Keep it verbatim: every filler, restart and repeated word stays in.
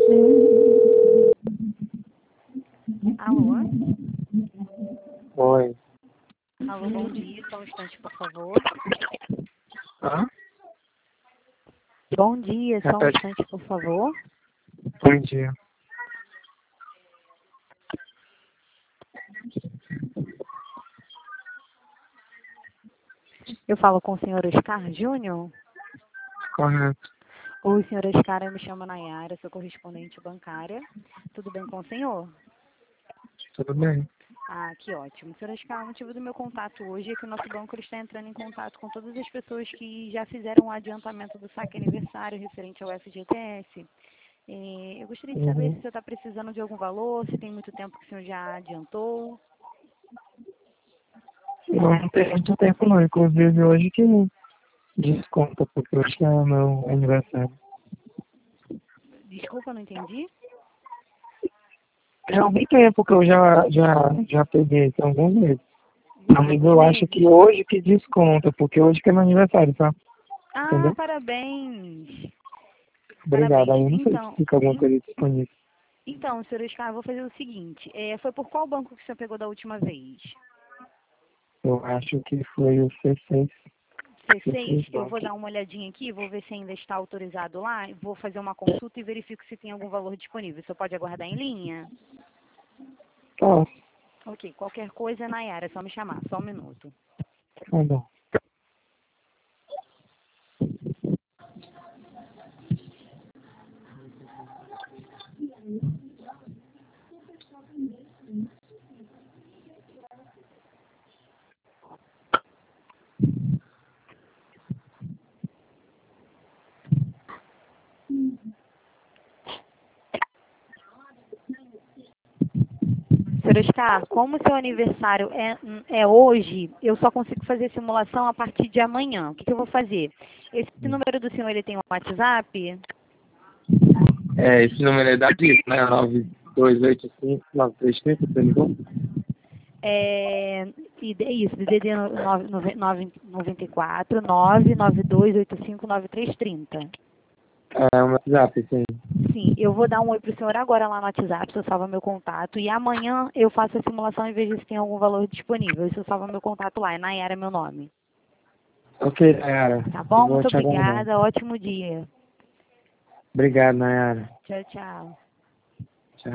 Alô? Oi. Alô, bom dia. Só um instante, por favor. Hã? Bom dia. Só um Repete. instante, por favor. Bom dia. Eu falo com o senhor Oscar Júnior? Correto. Oi, senhor Oscar, eu me chamo Nayara, sou correspondente bancária. Tudo bem com o senhor? Tudo bem? Ah, que ótimo. Senhor Oscar, o motivo do meu contato hoje é que o nosso banco ele está entrando em contato com todas as pessoas que já fizeram o adiantamento do saque aniversário referente ao F G T S. Eh, eu gostaria de saber se Uhum. o senhor está precisando de algum valor, se tem muito tempo que o senhor já adiantou. Não, não tem muito tempo não. Inclusive hoje que desconta, porque hoje que é o meu aniversário. Desculpa, não entendi. Tem algum tempo que eu já, já, já peguei, tem alguns meses. Mas Alguns eu acho meses. que hoje que desconta, porque hoje que é meu aniversário, tá? Ah, Entendeu? parabéns. Obrigado. Parabéns. Aí eu não sei se Então, fica alguma em- coisa disponível. então, senhor Oscar, eu vou fazer o seguinte. Eh, foi por qual banco que o senhor pegou da última vez? Eu acho que foi o C seis. C C seis? seis Eu vou Bank. dar uma olhadinha aqui, vou ver se ainda está autorizado lá, vou fazer uma consulta e verifico se tem algum valor disponível. O senhor pode aguardar em linha? Tá, Ok, qualquer coisa, Nayara, é só me chamar, só um minuto. tá bom. Senhor Oscar, como seu aniversário é, é hoje, eu só consigo fazer simulação a partir de amanhã. O que, que eu vou fazer? Esse número do senhor, ele tem um WhatsApp? É, esse número é da Dica, né? nove dois oito cinco nove três três, você ligou? É, e é isso, D D D noventa e quatro, nove nove dois oito cinco nove três três zero. É um WhatsApp, sim. Sim, eu vou dar um oi pro senhor agora lá no WhatsApp, se eu salva meu contato. E amanhã eu faço a simulação e vejo se tem algum valor disponível. E se eu salva meu contato lá, é Nayara meu nome. Ok, Nayara. Tá Eu bom? vou Muito te aguardar. obrigada, ótimo dia. Obrigado, Nayara. Tchau, tchau.